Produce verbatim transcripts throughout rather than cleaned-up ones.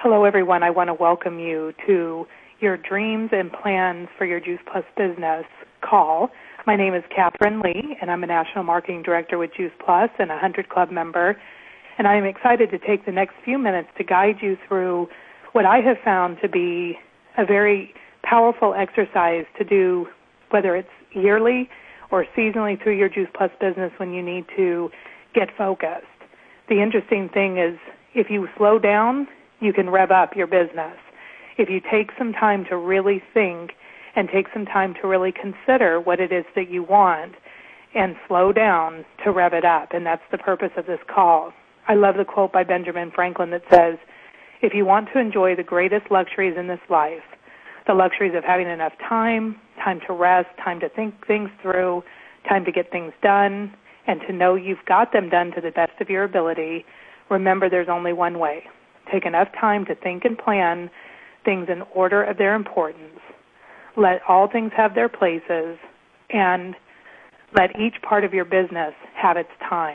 Hello, everyone. I want to welcome you to your Dreams and Plans for Your Juice Plus Business call. My name is Catherine Lee, and I'm a National Marketing Director with Juice Plus and a one hundred Club member. And I am excited to take the next few minutes to guide you through what I have found to be a very powerful exercise to do, whether it's yearly or seasonally through your Juice Plus business when you need to get focused. The interesting thing is if you slow down, you can rev up your business. If you take some time to really think and take some time to really consider what it is that you want and slow down to rev it up, and that's the purpose of this call. I love the quote by Benjamin Franklin that says, if you want to enjoy the greatest luxuries in this life, the luxuries of having enough time, time to rest, time to think things through, time to get things done, and to know you've got them done to the best of your ability, remember there's only one way. Take enough time to think and plan things in order of their importance. Let all things have their places, and let each part of your business have its time.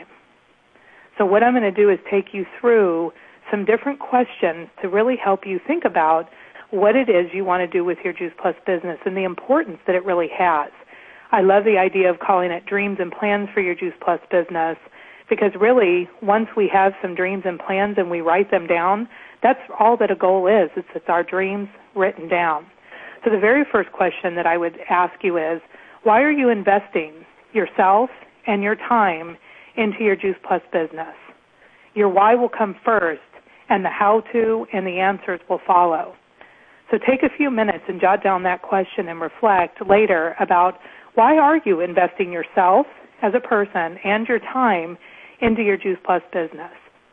So what I'm going to do is take you through some different questions to really help you think about what it is you want to do with your Juice Plus business and the importance that it really has. I love the idea of calling it Dreams and Plans for Your Juice Plus business, because really, once we have some dreams and plans and we write them down, that's all that a goal is. It's, it's our dreams written down. So the very first question that I would ask you is, why are you investing yourself and your time into your Juice Plus business? Your why will come first, and the how-to and the answers will follow. So take a few minutes and jot down that question and reflect later about why are you investing yourself as a person and your time into your Juice Plus business.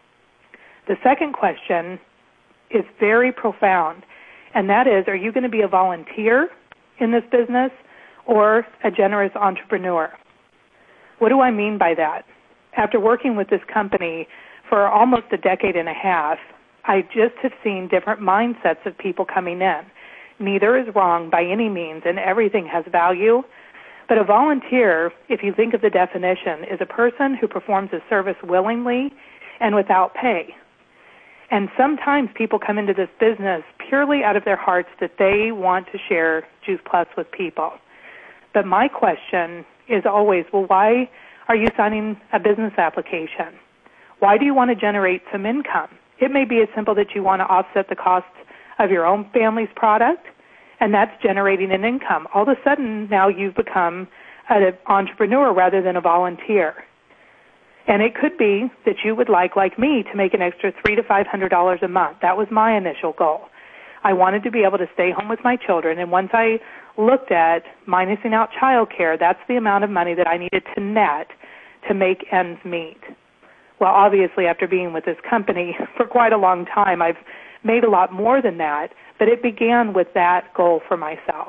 The second question is very profound, and that is, are you going to be a volunteer in this business or a generous entrepreneur? What do I mean by that? After working with this company for almost a decade and a half, I just have seen different mindsets of people coming in. Neither is wrong by any means, and everything has value. But a volunteer, if you think of the definition, is a person who performs a service willingly and without pay. And sometimes people come into this business purely out of their hearts that they want to share Juice Plus with people. But my question is always, well, why are you signing a business application? Why do you want to generate some income? It may be as simple that you want to offset the cost of your own family's product, and that's generating an income. All of a sudden, now you've become an entrepreneur rather than a volunteer. And it could be that you would like, like me, to make an extra three to five hundred dollars a month. That was my initial goal. I wanted to be able to stay home with my children, and once I looked at minusing out child care, that's the amount of money that I needed to net to make ends meet. Well, obviously, after being with this company for quite a long time, I've made a lot more than that, but it began with that goal for myself.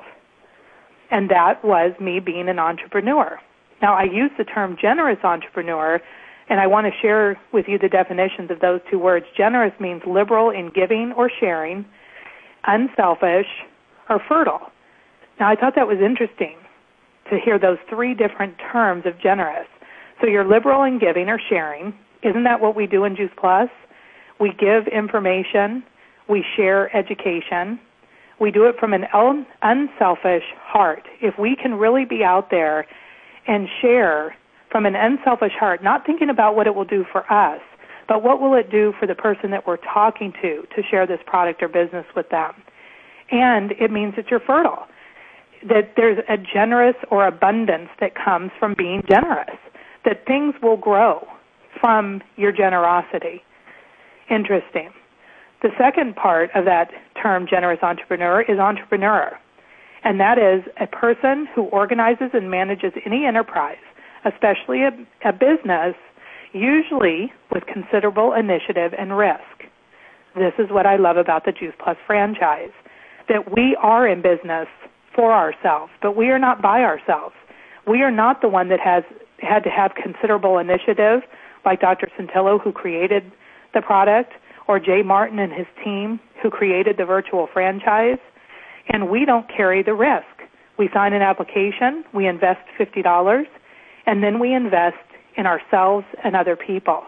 And that was me being an entrepreneur. Now, I use the term generous entrepreneur, and I want to share with you the definitions of those two words. Generous means liberal in giving or sharing, unselfish, or fertile. Now, I thought that was interesting to hear those three different terms of generous. So you're liberal in giving or sharing. Isn't that what we do in Juice Plus? We give information. We share education. We do it from an unselfish heart. If we can really be out there and share from an unselfish heart, not thinking about what it will do for us, but what will it do for the person that we're talking to to share this product or business with them. And it means that you're fertile, that there's a generous or abundance that comes from being generous, that things will grow from your generosity. Interesting. The second part of that term, generous entrepreneur, is entrepreneur. And that is a person who organizes and manages any enterprise, especially a, a business, usually with considerable initiative and risk. This is what I love about the Juice Plus franchise, that we are in business for ourselves, but we are not by ourselves. We are not the one that has had to have considerable initiative, like Doctor Centillo, who created the product, or Jay Martin and his team, who created the virtual franchise, and we don't carry the risk. We sign an application, we invest fifty dollars, and then we invest in ourselves and other people.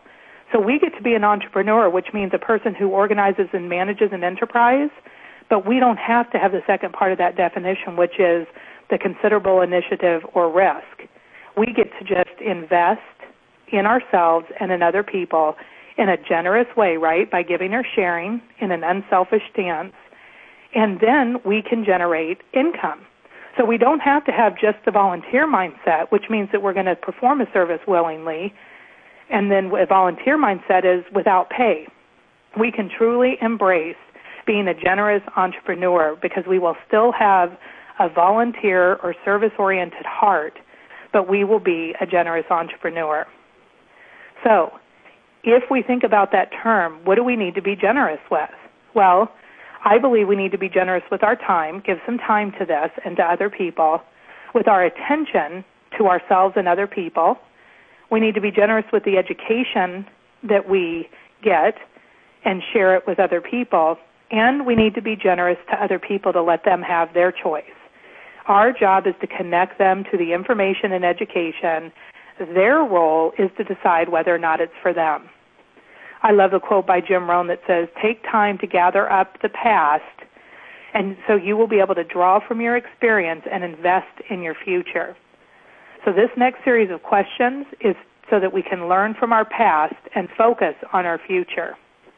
So we get to be an entrepreneur, which means a person who organizes and manages an enterprise, but we don't have to have the second part of that definition, which is the considerable initiative or risk. We get to just invest in ourselves and in other people in a generous way, right, by giving or sharing in an unselfish stance, and then we can generate income. So we don't have to have just the volunteer mindset, which means that we're going to perform a service willingly, and then a volunteer mindset is without pay. We can truly embrace being a generous entrepreneur because we will still have a volunteer or service-oriented heart, but we will be a generous entrepreneur. So if we think about that term, what do we need to be generous with? Well, I believe we need to be generous with our time, give some time to this and to other people, with our attention to ourselves and other people. We need to be generous with the education that we get and share it with other people, and we need to be generous to other people to let them have their choice. Our job is to connect them to the information and education. Their role is to decide whether or not it's for them. I love a quote by Jim Rohn that says, take time to gather up the past, and so you will be able to draw from your experience and invest in your future. So this next series of questions is so that we can learn from our past and focus on our future.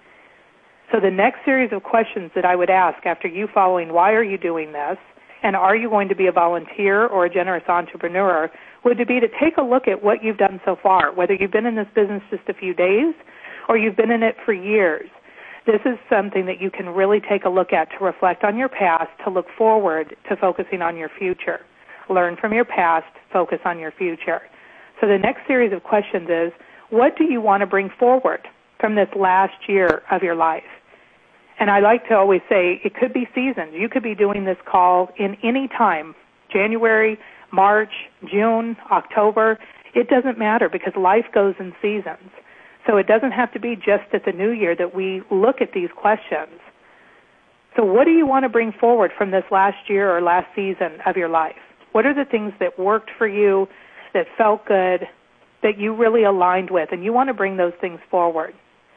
So the next series of questions that I would ask after you following why are you doing this, and are you going to be a volunteer or a generous entrepreneur, would to be to take a look at what you've done so far, whether you've been in this business just a few days or you've been in it for years. This is something that you can really take a look at to reflect on your past, to look forward to focusing on your future. Learn from your past, focus on your future. So the next series of questions is, what do you want to bring forward from this last year of your life? And I like to always say it could be seasons. You could be doing this call in any time, January, March, June, October. It doesn't matter because life goes in seasons. So it doesn't have to be just at the new year that we look at these questions. So what do you want to bring forward from this last year or last season of your life? What are the things that worked for you, that felt good, that you really aligned with, and you want to bring those things forward?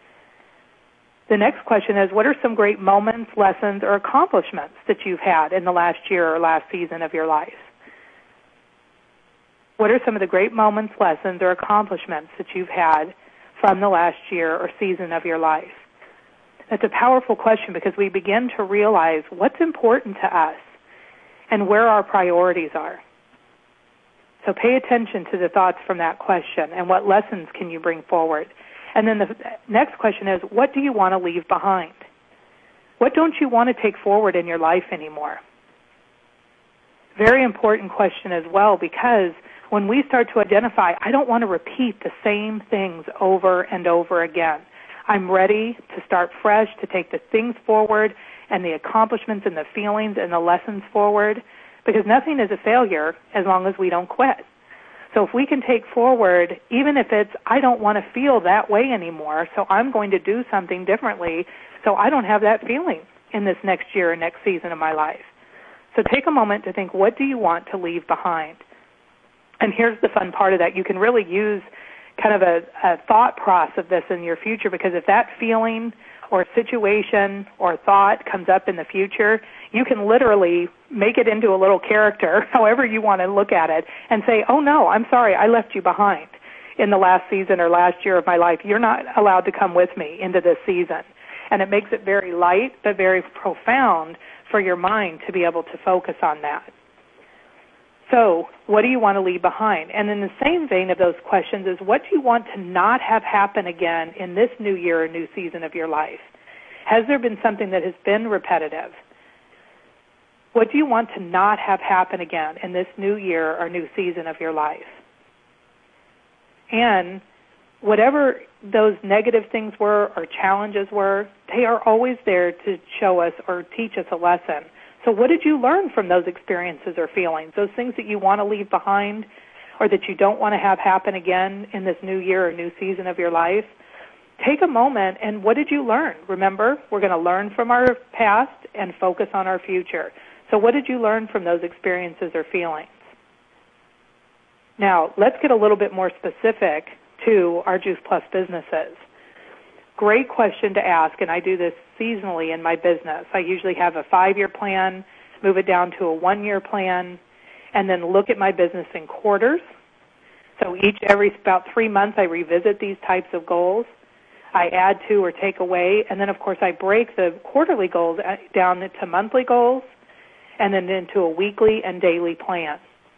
The next question is, what are some great moments, lessons, or accomplishments that you've had in the last year or last season of your life? What are some of the great moments, lessons, or accomplishments that you've had from the last year or season of your life? That's a powerful question because we begin to realize what's important to us and where our priorities are. So pay attention to the thoughts from that question and what lessons can you bring forward. And then the next question is, what do you want to leave behind? What don't you want to take forward in your life anymore? Very important question as well, because when we start to identify, I don't want to repeat the same things over and over again. I'm ready to start fresh, to take the things forward and the accomplishments and the feelings and the lessons forward, because nothing is a failure as long as we don't quit. So if we can take forward, even if it's, I don't want to feel that way anymore, so I'm going to do something differently so I don't have that feeling in this next year or next season of my life. So take a moment to think, what do you want to leave behind? And here's the fun part of that. You can really use kind of a, a thought process of this in your future, because if that feeling or situation or thought comes up in the future, you can literally make it into a little character, however you want to look at it, and say, oh, no, I'm sorry, I left you behind in the last season or last year of my life. You're not allowed to come with me into this season. And it makes it very light but very profound for your mind to be able to focus on that. So what do you want to leave behind? And in the same vein of those questions is, what do you want to not have happen again in this new year or new season of your life? Has there been something that has been repetitive? What do you want to not have happen again in this new year or new season of your life? And whatever those negative things were or challenges were, they are always there to show us or teach us a lesson. So what did you learn from those experiences or feelings, those things that you want to leave behind or that you don't want to have happen again in this new year or new season of your life? Take a moment and what did you learn? Remember, we're going to learn from our past and focus on our future. So what did you learn from those experiences or feelings? Now, let's get a little bit more specific to our Juice Plus businesses. great question to ask, and I do this seasonally in my business. I usually have a five-year plan, move it down to a one-year plan, and then look at my business in quarters. So each, every about three months, I revisit these types of goals. I add to or take away, and then, of course, I break the quarterly goals down to monthly goals and then into a weekly and daily plan.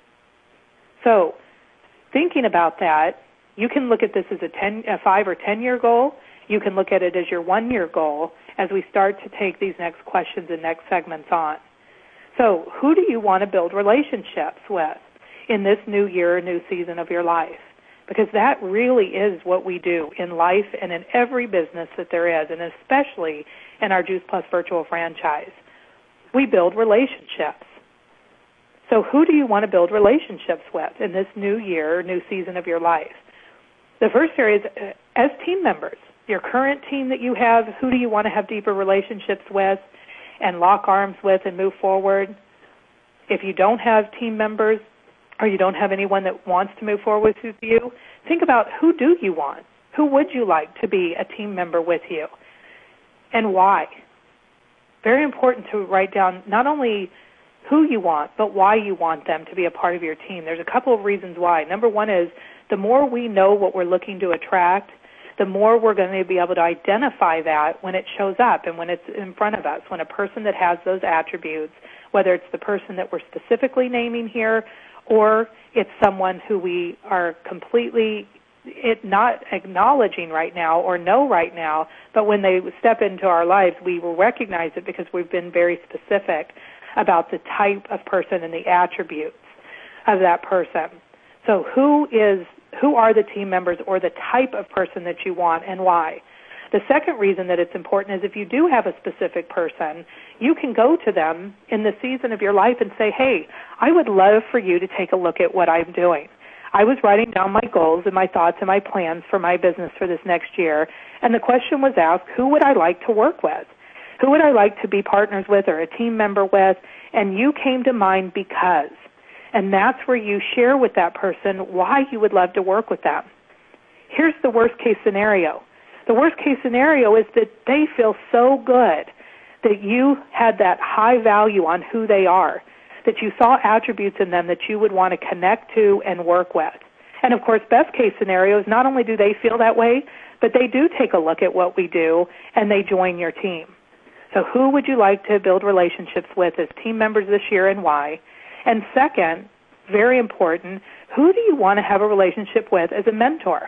So thinking about that, you can look at this as a, ten, a five- or ten-year goal. You can look at it as your one-year goal as we start to take these next questions and next segments on. So who do you want to build relationships with in this new year, new season of your life? Because that really is what we do in life and in every business that there is, and especially in our Juice Plus virtual franchise. We build relationships. So who do you want to build relationships with in this new year, new season of your life? The first area is as team members. Your current team that you have, who do you want to have deeper relationships with and lock arms with and move forward? If you don't have team members or you don't have anyone that wants to move forward with you, think about who do you want? Who would you like to be a team member with you and why? Very important to write down not only who you want, but why you want them to be a part of your team. There's a couple of reasons why. Number one is the more we know what we're looking to attract, the more we're going to be able to identify that when it shows up and when it's in front of us, when a person that has those attributes, whether it's the person that we're specifically naming here or it's someone who we are completely it not acknowledging right now or know right now, but when they step into our lives, we will recognize it because we've been very specific about the type of person and the attributes of that person. So who is who are the team members or the type of person that you want and why? The second reason that it's important is if you do have a specific person, you can go to them in the season of your life and say, hey, I would love for you to take a look at what I'm doing. I was writing down my goals and my thoughts and my plans for my business for this next year, and the question was asked, who would I like to work with? Who would I like to be partners with or a team member with? And you came to mind because. And that's where you share with that person why you would love to work with them. Here's the worst case scenario. The worst case scenario is that they feel so good that you had that high value on who they are, that you saw attributes in them that you would want to connect to and work with. And, of course, best case scenario is not only do they feel that way, but they do take a look at what we do and they join your team. So who would you like to build relationships with as team members this year and why? And second, very important, who do you want to have a relationship with as a mentor?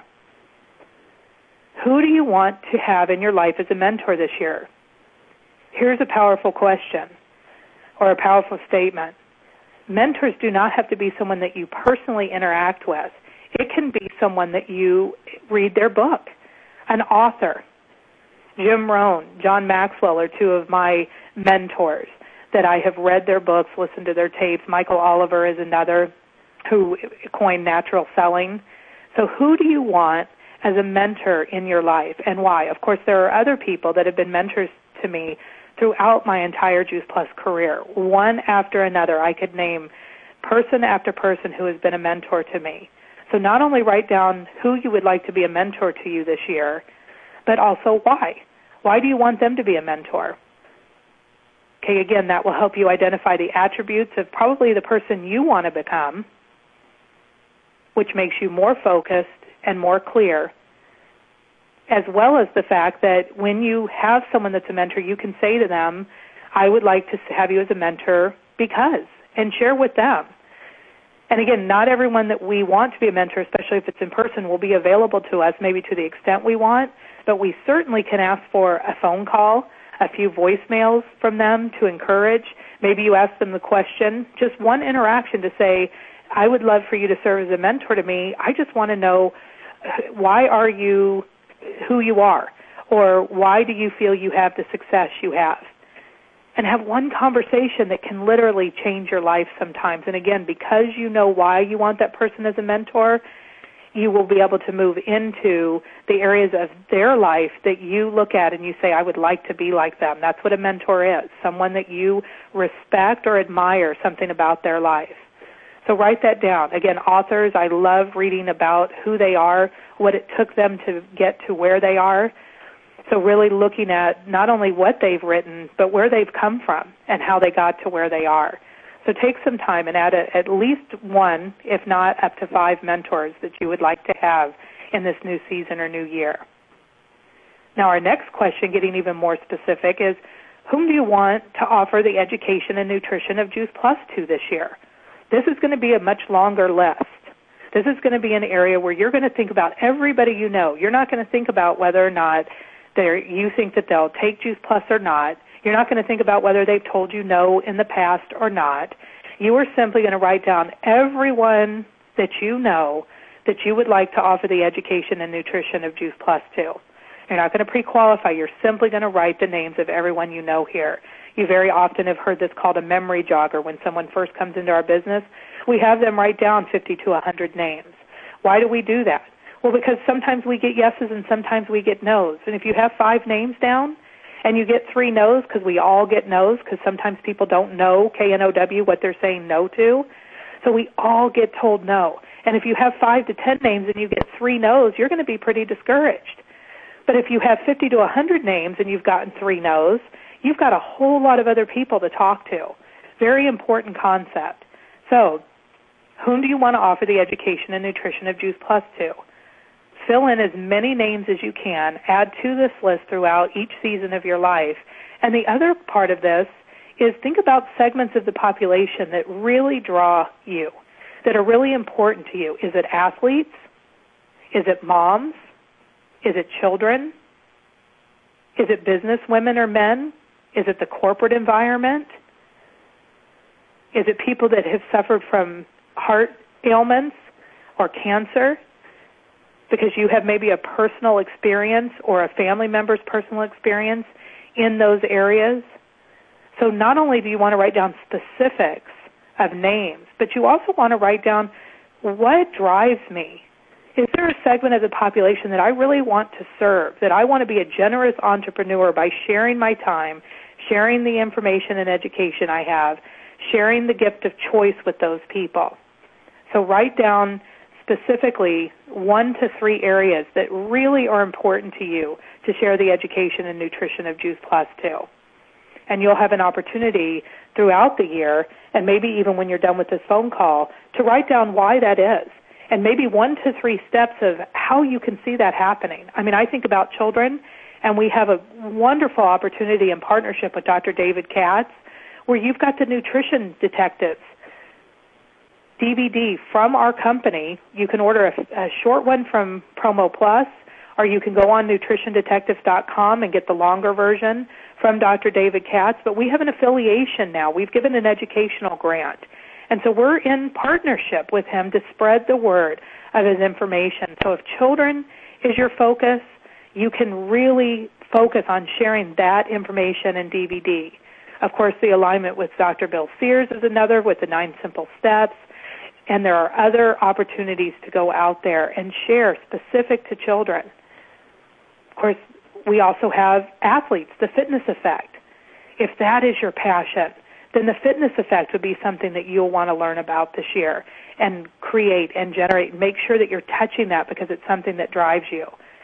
Who do you want to have in your life as a mentor this year? Here's a powerful question or a powerful statement. Mentors do not have to be someone that you personally interact with. It can be someone that you read their book, an author. Jim Rohn, John Maxwell are two of my mentors that I have read their books, listened to their tapes. Michael Oliver is another who coined natural selling. So who do you want as a mentor in your life and why? Of course, there are other people that have been mentors to me throughout my entire Juice Plus career. One after another, I could name person after person who has been a mentor to me. So not only write down who you would like to be a mentor to you this year, but also why. Why do you want them to be a mentor? Okay, again, that will help you identify the attributes of probably the person you want to become, which makes you more focused and more clear, as well as the fact that when you have someone that's a mentor, you can say to them, I would like to have you as a mentor because, and share with them. And again, not everyone that we want to be a mentor, especially if it's in person, will be available to us maybe to the extent we want, but we certainly can ask for a phone call, a few voicemails from them to encourage. Maybe you ask them the question, just one interaction to say, I would love for you to serve as a mentor to me. I just want to know why are you who you are, or why do you feel you have the success you have? And have one conversation that can literally change your life sometimes. And again, because you know why you want that person as a mentor, you will be able to move into the areas of their life that you look at and you say, I would like to be like them. That's what a mentor is, someone that you respect or admire something about their life. So write that down. Again, authors, I love reading about who they are, what it took them to get to where they are. So really looking at not only what they've written, but where they've come from and how they got to where they are. So take some time and add a, at least one, if not up to five mentors that you would like to have in this new season or new year. Now our next question, getting even more specific, is whom do you want to offer the education and nutrition of Juice Plus to this year? This is going to be a much longer list. This is going to be an area where you're going to think about everybody you know. You're not going to think about whether or not they're, you think that they'll take Juice Plus or not. You're not going to think about whether they've told you no in the past or not. You are simply going to write down everyone that you know that you would like to offer the education and nutrition of Juice Plus to. You're not going to pre-qualify. You're simply going to write the names of everyone you know here. You very often have heard this called a memory jogger. When someone first comes into our business, we have them write down fifty to one hundred names. Why do we do that? Well, because sometimes we get yeses and sometimes we get nos. And if you have five names down and you get three nos, because we all get nos, because sometimes people don't know, K N O W, what they're saying no to. So we all get told no. And if you have five to ten names and you get three nos, you're going to be pretty discouraged. But if you have fifty to one hundred names and you've gotten three no's, you've got a whole lot of other people to talk to. Very important concept. So, whom do you want to offer the education and nutrition of Juice Plus to? Fill in as many names as you can. Add to this list throughout each season of your life. And the other part of this is think about segments of the population that really draw you, that are really important to you. Is it athletes? Is it moms? Is it children? Is it business women or men? Is it the corporate environment? Is it people that have suffered from heart ailments or cancer? Because you have maybe a personal experience or a family member's personal experience in those areas. So not only do you want to write down specifics of names, but you also want to write down what drives me. Is there a segment of the population that I really want to serve, that I want to be a generous entrepreneur by sharing my time, sharing the information and education I have, sharing the gift of choice with those people? So write down specifically one to three areas that really are important to you to share the education and nutrition of Juice Plus to. And you'll have an opportunity throughout the year, and maybe even when you're done with this phone call, to write down why that is, and maybe one to three steps of how you can see that happening. I mean, I think about children, and we have a wonderful opportunity in partnership with Doctor David Katz, where you've got the nutrition detectives D V D from our company. You can order a, a short one from Promo Plus, or you can go on nutrition detectives dot com and get the longer version from Doctor David Katz. But we have an affiliation now. We've given an educational grant. And so we're in partnership with him to spread the word of his information. So if children is your focus, you can really focus on sharing that information in D V D. Of course, the alignment with Doctor Bill Sears is another, with the nine simple steps. And there are other opportunities to go out there and share specific to children. Of course, we also have athletes, the fitness effect. If that is your passion, then the fitness effect would be something that you'll want to learn about this year and create and generate. Make sure that you're touching that because it's something that drives you.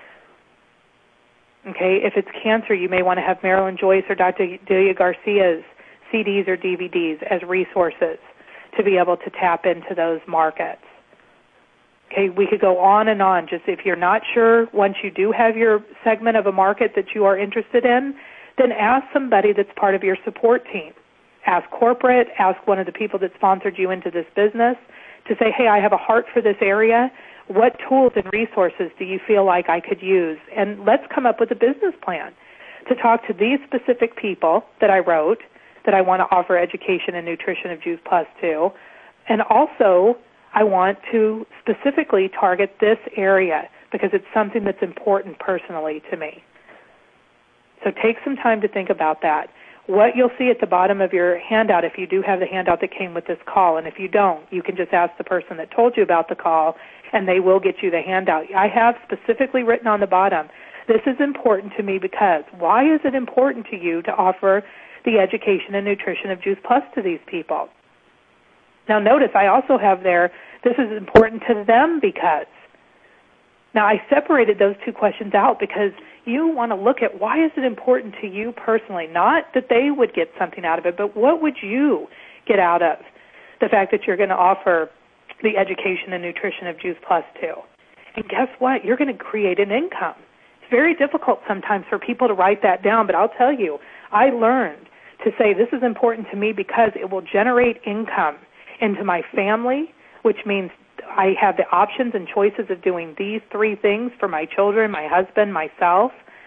Okay, if it's cancer, you may want to have Marilyn Joyce or Doctor Delia Garcia's C Ds or D V Ds as resources to be able to tap into those markets. Okay, we could go on and on. Just if you're not sure, once you do have your segment of a market that you are interested in, then ask somebody that's part of your support team. Ask corporate, ask one of the people that sponsored you into this business to say, hey, I have a heart for this area. What tools and resources do you feel like I could use? And let's come up with a business plan to talk to these specific people that I wrote that I want to offer education and nutrition of Juice Plus to. And also, I want to specifically target this area because it's something that's important personally to me. So take some time to think about that. What you'll see at the bottom of your handout, if you do have the handout that came with this call, and if you don't, you can just ask the person that told you about the call, and they will get you the handout. I have specifically written on the bottom, this is important to me because. Why is it important to you to offer the education and nutrition of Juice Plus to these people? Now notice I also have there, this is important to them because. Now I separated those two questions out because you want to look at why is it important to you personally, not that they would get something out of it, but what would you get out of the fact that you're going to offer the education and nutrition of Juice Plus to. And guess what? You're going to create an income. It's very difficult sometimes for people to write that down, but I'll tell you, I learned to say this is important to me because it will generate income into my family, which means I have the options and choices of doing these three things for my children, my husband, myself.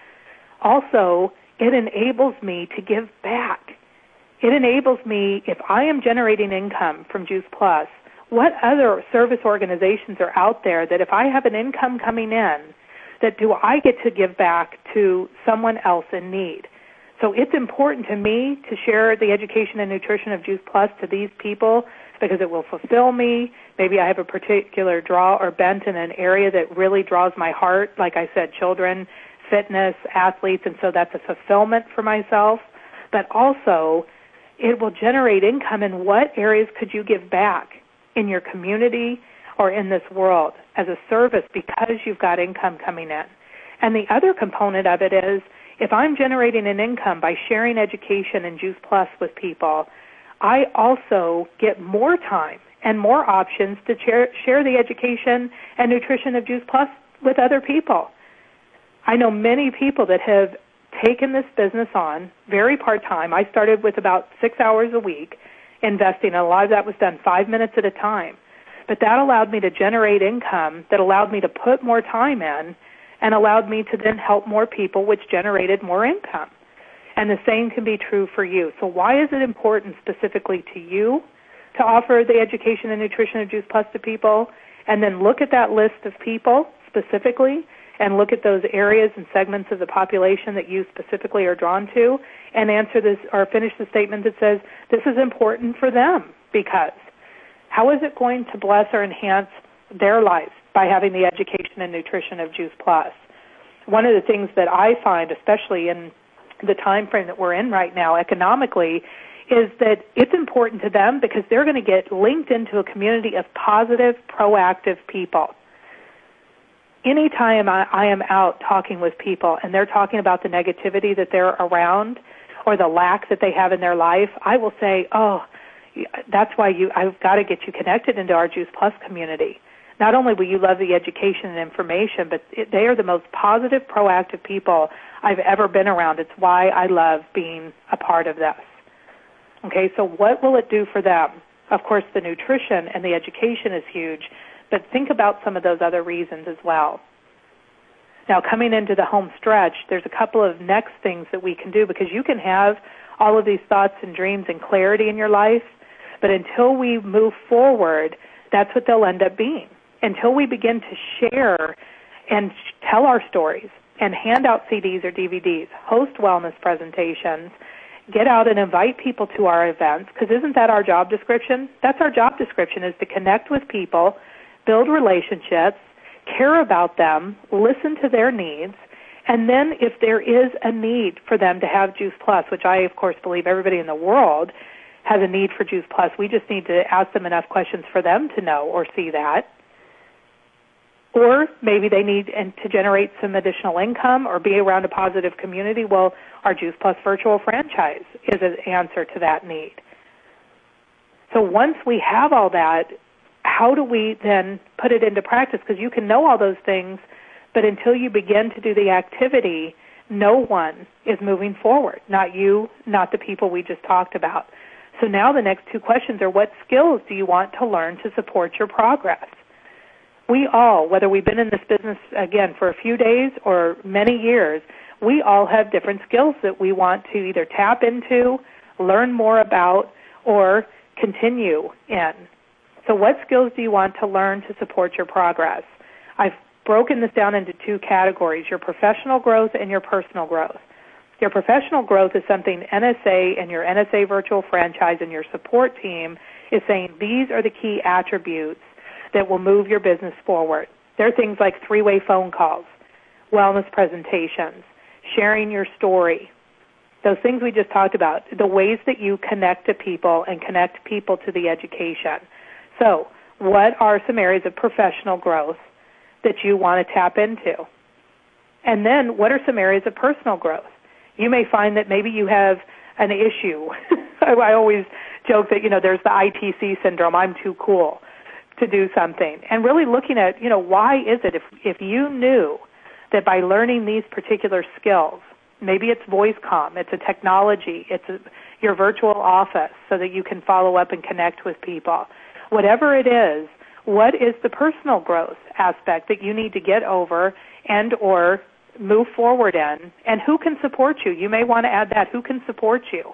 Also, it enables me to give back. It enables me, if I am generating income from Juice Plus, what other service organizations are out there that if I have an income coming in, that do I get to give back to someone else in need? So it's important to me to share the education and nutrition of Juice Plus to these people because it will fulfill me. Maybe I have a particular draw or bent in an area that really draws my heart, like I said, children, fitness, athletes, and so that's a fulfillment for myself. But also, it will generate income in what areas could you give back in your community or in this world as a service because you've got income coming in. And the other component of it is if I'm generating an income by sharing education and Juice Plus with people, I also get more time and more options to share, share the education and nutrition of Juice Plus with other people. I know many people that have taken this business on very part-time. I started with about six hours a week investing, and a lot of that was done five minutes at a time. But that allowed me to generate income that allowed me to put more time in and allowed me to then help more people, which generated more income. And the same can be true for you. So why is it important specifically to you to offer the education and nutrition of Juice Plus to people? And then look at that list of people specifically and look at those areas and segments of the population that you specifically are drawn to and answer this or finish the statement that says this is important for them because how is it going to bless or enhance their lives by having the education and nutrition of Juice Plus? One of the things that I find, especially in the time frame that we're in right now economically, is that it's important to them because they're going to get linked into a community of positive, proactive people. Anytime I, I am out talking with people and they're talking about the negativity that they're around or the lack that they have in their life, I will say, oh, that's why you, I've got to get you connected into our Juice Plus community. Not only will you love the education and information, but it, they are the most positive, proactive people I've ever been around. It's why I love being a part of this. Okay, so what will it do for them? Of course, the nutrition and the education is huge, but think about some of those other reasons as well. Now, coming into the home stretch, there's a couple of next things that we can do because you can have all of these thoughts and dreams and clarity in your life, but until we move forward, that's what they'll end up being. Until we begin to share and tell our stories and hand out C Ds or D V Ds, host wellness presentations, get out and invite people to our events, because isn't that our job description? That's our job description, is to connect with people, build relationships, care about them, listen to their needs, and then if there is a need for them to have Juice Plus, which I, of course, believe everybody in the world has a need for Juice Plus, we just need to ask them enough questions for them to know or see that. Or maybe they need and to generate some additional income or be around a positive community. Well, our Juice Plus virtual franchise is an answer to that need. So once we have all that, how do we then put it into practice? Because you can know all those things, but until you begin to do the activity, no one is moving forward, not you, not the people we just talked about. So now the next two questions are, what skills do you want to learn to support your progress? We all, whether we've been in this business, again, for a few days or many years, we all have different skills that we want to either tap into, learn more about, or continue in. So what skills do you want to learn to support your progress? I've broken this down into two categories, your professional growth and your personal growth. Your professional growth is something N S A and your N S A virtual franchise and your support team is saying these are the key attributes that will move your business forward. There are things like three-way phone calls, wellness presentations, sharing your story, those things we just talked about, the ways that you connect to people and connect people to the education. So what are some areas of professional growth that you want to tap into? And then what are some areas of personal growth? You may find that maybe you have an issue. I always joke that, you know, there's the I T C syndrome, I'm too cool to do something. And really looking at, you know, why is it if if you knew that by learning these particular skills, maybe it's voice comm, it's a technology, it's a, your virtual office so that you can follow up and connect with people. Whatever it is, what is the personal growth aspect that you need to get over and or move forward in, and who can support you? You may want to add that. Who can support you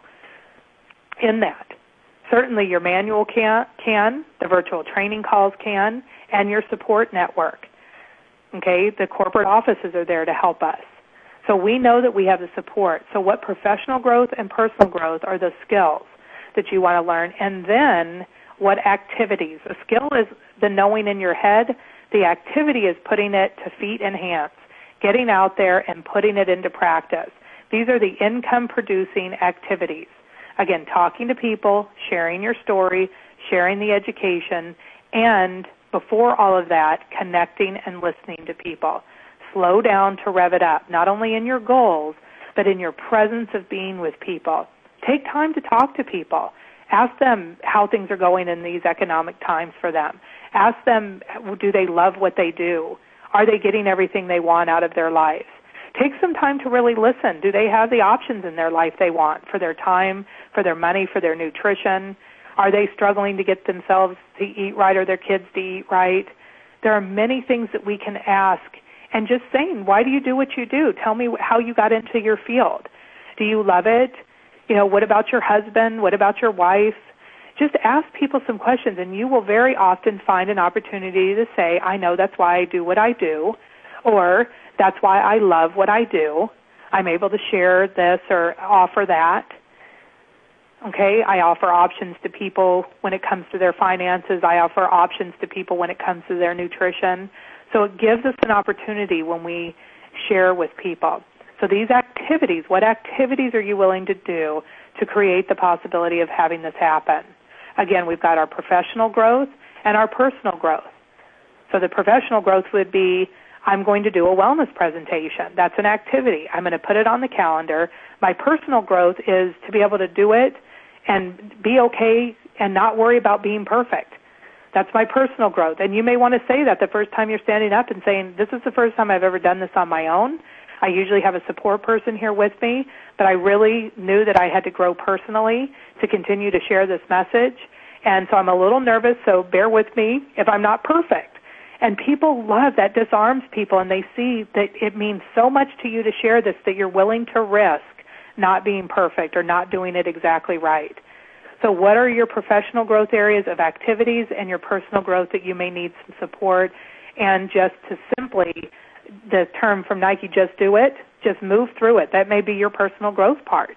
in that? Certainly your manual can, can, the virtual training calls can, and your support network. Okay, the corporate offices are there to help us. So we know that we have the support. So what professional growth and personal growth are the skills that you want to learn? And then what activities? A skill is the knowing in your head. The activity is putting it to feet and hands, getting out there and putting it into practice. These are the income-producing activities. Again, talking to people, sharing your story, sharing the education, and before all of that, connecting and listening to people. Slow down to rev it up, not only in your goals, but in your presence of being with people. Take time to talk to people. Ask them how things are going in these economic times for them. Ask them, do they love what they do? Are they getting everything they want out of their life? Take some time to really listen. Do they have the options in their life they want for their time, for their money, for their nutrition? Are they struggling to get themselves to eat right or their kids to eat right? There are many things that we can ask. And just saying, why do you do what you do? Tell me how you got into your field. Do you love it? You know, what about your husband? What about your wife? Just ask people some questions, and you will very often find an opportunity to say, I know that's why I do what I do, or that's why I love what I do. I'm able to share this or offer that. Okay, I offer options to people when it comes to their finances. I offer options to people when it comes to their nutrition. So it gives us an opportunity when we share with people. So these activities, what activities are you willing to do to create the possibility of having this happen? Again, we've got our professional growth and our personal growth. So the professional growth would be, I'm going to do a wellness presentation. That's an activity. I'm going to put it on the calendar. My personal growth is to be able to do it and be okay and not worry about being perfect. That's my personal growth. And you may want to say that the first time you're standing up and saying, this is the first time I've ever done this on my own. I usually have a support person here with me, but I really knew that I had to grow personally to continue to share this message. And so I'm a little nervous, so bear with me if I'm not perfect. And people love that, disarms people, and they see that it means so much to you to share this that you're willing to risk not being perfect or not doing it exactly right. So what are your professional growth areas of activities and your personal growth that you may need some support? And just to simply, the term from Nike, just do it, just move through it. That may be your personal growth part.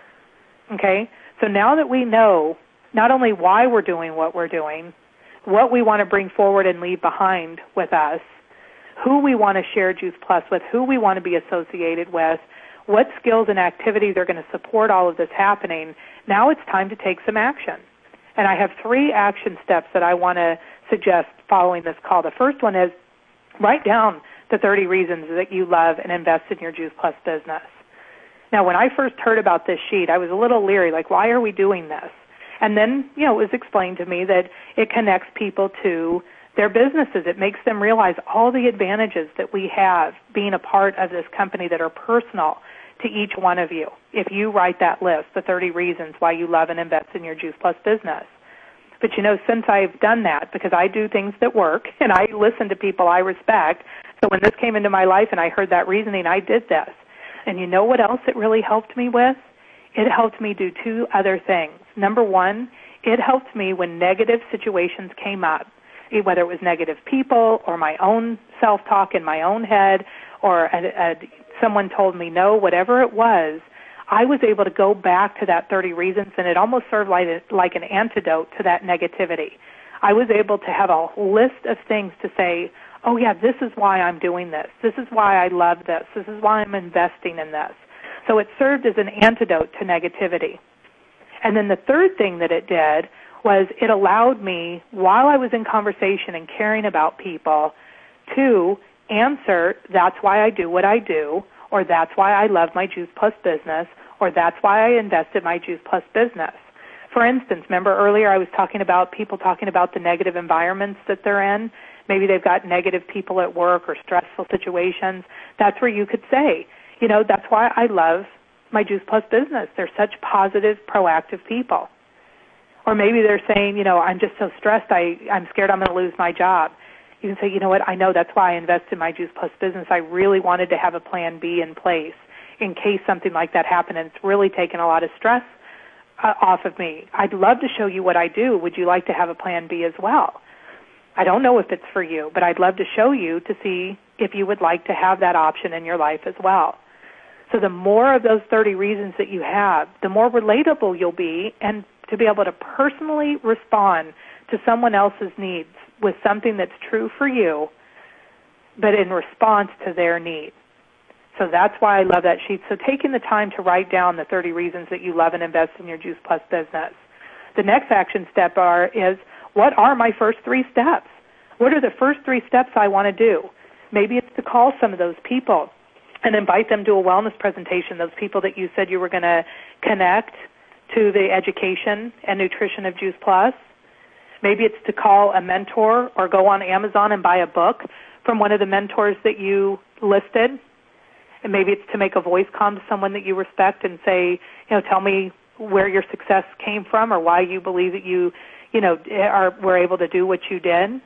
Okay? So now that we know not only why we're doing what we're doing, what we want to bring forward and leave behind with us, who we want to share Juice Plus with, who we want to be associated with, what skills and activities are going to support all of this happening, now it's time to take some action. And I have three action steps that I want to suggest following this call. The first one is write down the thirty reasons that you love and invest in your Juice Plus business. Now, when I first heard about this sheet, I was a little leery, like, why are we doing this? And then, you know, it was explained to me that it connects people to their businesses. It makes them realize all the advantages that we have being a part of this company that are personal to each one of you. If you write that list, the thirty reasons why you love and invest in your Juice Plus business. But, you know, since I've done that, because I do things that work and I listen to people I respect, so when this came into my life and I heard that reasoning, I did this. And you know what else it really helped me with? It helped me do two other things. Number one, it helped me when negative situations came up, whether it was negative people or my own self-talk in my own head or a, a, someone told me no, whatever it was, I was able to go back to that thirty reasons, and it almost served like, a, like an antidote to that negativity. I was able to have a list of things to say, oh, yeah, this is why I'm doing this. This is why I love this. This is why I'm investing in this. So it served as an antidote to negativity. And then the third thing that it did was it allowed me, while I was in conversation and caring about people, to answer, that's why I do what I do, or that's why I love my Juice Plus business, or that's why I invest in my Juice Plus business. For instance, remember earlier I was talking about people talking about the negative environments that they're in. Maybe they've got negative people at work or stressful situations. That's where you could say, you know, that's why I love my Juice Plus business. They're such positive, proactive people. Or maybe they're saying, you know, I'm just so stressed, I, I'm scared I'm going to lose my job. You can say, you know what, I know that's why I invest in my Juice Plus business. I really wanted to have a plan B in place in case something like that happened, and it's really taken a lot of stress uh, off of me. I'd love to show you what I do. Would you like to have a plan B as well? I don't know if it's for you, but I'd love to show you to see if you would like to have that option in your life as well. So the more of those thirty reasons that you have, the more relatable you'll be, and to be able to personally respond to someone else's needs with something that's true for you, but in response to their need. So that's why I love that sheet. So taking the time to write down the thirty reasons that you love and invest in your Juice Plus business. The next action step are is, what are my first three steps? What are the first three steps I want to do? Maybe it's to call some of those people and invite them to a wellness presentation, those people that you said you were going to connect to the education and nutrition of Juice Plus. Maybe it's to call a mentor or go on Amazon and buy a book from one of the mentors that you listed. And maybe it's to make a voice comm to someone that you respect and say, you know, tell me where your success came from or why you believe that you, you know, are were able to do what you did.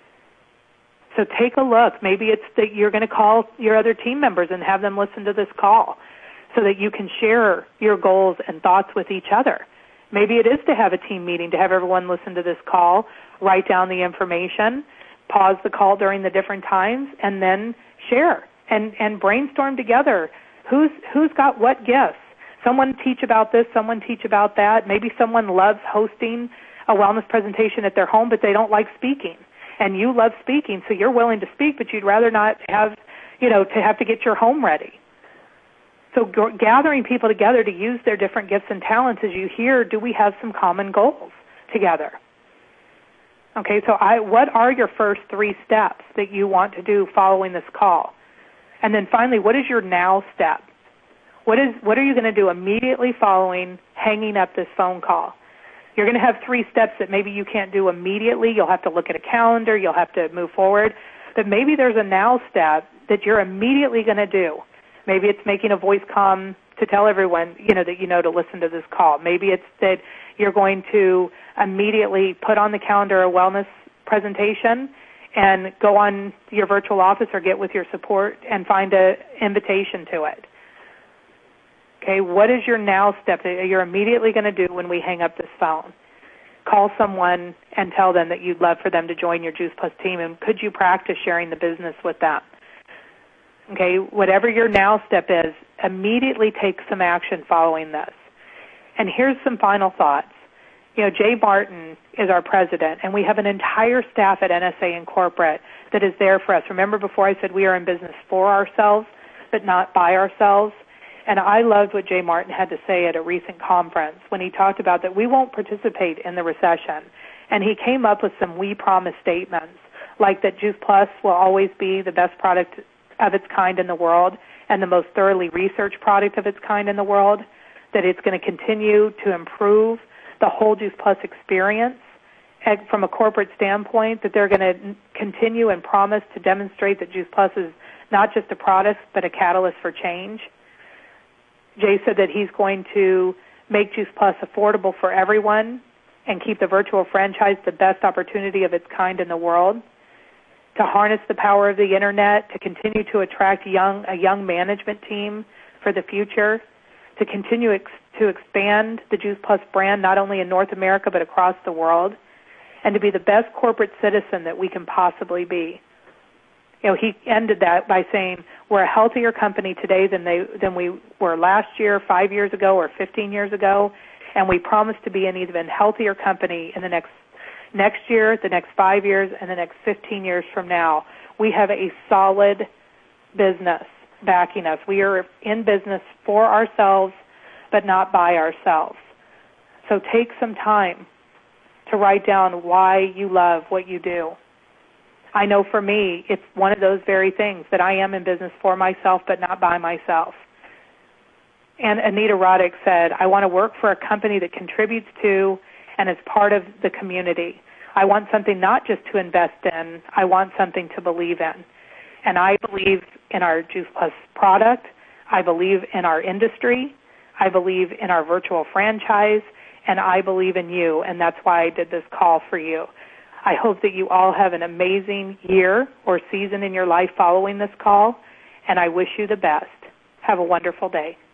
So take a look. Maybe it's that you're going to call your other team members and have them listen to this call so that you can share your goals and thoughts with each other. Maybe it is to have a team meeting, to have everyone listen to this call, write down the information, pause the call during the different times, and then share and, and brainstorm together. Who's who's got what gifts? Someone teach about this, someone teach about that. Maybe someone loves hosting a wellness presentation at their home, but they don't like speaking. And you love speaking, so you're willing to speak, but you'd rather not have, you know, to have to get your home ready. So g- gathering people together to use their different gifts and talents, as you hear, do we have some common goals together? Okay, so I, what are your first three steps that you want to do following this call? And then finally, what is your now step? What is what are you going to do immediately following hanging up this phone call? You're going to have three steps that maybe you can't do immediately. You'll have to look at a calendar. You'll have to move forward. But maybe there's a now step that you're immediately going to do. Maybe it's making a voice comm to tell everyone, you know, that you know to listen to this call. Maybe it's that you're going to immediately put on the calendar a wellness presentation and go on your virtual office or get with your support and find an invitation to it. Okay, what is your now step that you're immediately going to do when we hang up this phone? Call someone and tell them that you'd love for them to join your Juice Plus team, and could you practice sharing the business with them? Okay, whatever your now step is, immediately take some action following this. And here's some final thoughts. You know, Jay Martin is our president, and we have an entire staff at N S A Incorporate that is there for us. Remember before I said we are in business for ourselves, but not by ourselves? And I loved what Jay Martin had to say at a recent conference when he talked about that we won't participate in the recession. And he came up with some we promise statements, like that Juice Plus will always be the best product of its kind in the world and the most thoroughly researched product of its kind in the world, that it's going to continue to improve the whole Juice Plus experience. And from a corporate standpoint, that they're going to continue and promise to demonstrate that Juice Plus is not just a product, but a catalyst for change. Jay said that he's going to make Juice Plus affordable for everyone and keep the virtual franchise the best opportunity of its kind in the world, to harness the power of the Internet, to continue to attract young a young management team for the future, to continue ex- to expand the Juice Plus brand not only in North America but across the world, and to be the best corporate citizen that we can possibly be. You know, he ended that by saying, we're a healthier company today than they than we were last year, five years ago, or fifteen years ago, and we promise to be an even healthier company in the next next year, the next five years, and the next fifteen years from now. We have a solid business backing us. We are in business for ourselves, but not by ourselves. So take some time to write down why you love what you do. I know for me, it's one of those very things that I am in business for myself, but not by myself. And Anita Roddick said, I want to work for a company that contributes to and is part of the community. I want something not just to invest in, I want something to believe in. And I believe in our Juice Plus product. I believe in our industry. I believe in our virtual franchise. And I believe in you, and that's why I did this call for you. I hope that you all have an amazing year or season in your life following this call, and I wish you the best. Have a wonderful day.